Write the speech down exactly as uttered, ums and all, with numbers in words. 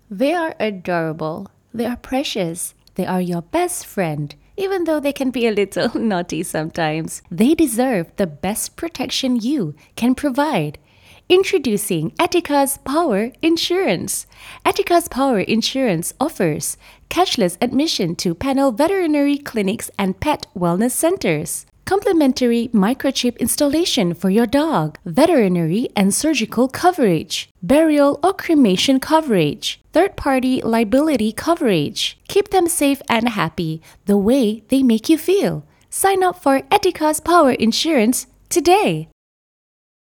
They are adorable. They are precious. They are your best friend. Even though they can be a little naughty sometimes, they deserve the best protection you can provide. Introducing Etica's Power Insurance. Etica's Power Insurance offers cashless admission to panel veterinary clinics and pet wellness centers. Complimentary microchip installation for your dog, veterinary and surgical coverage, burial or cremation coverage, third-party liability coverage. Keep them safe and happy the way they make you feel. Sign up for Etica's Power Insurance today.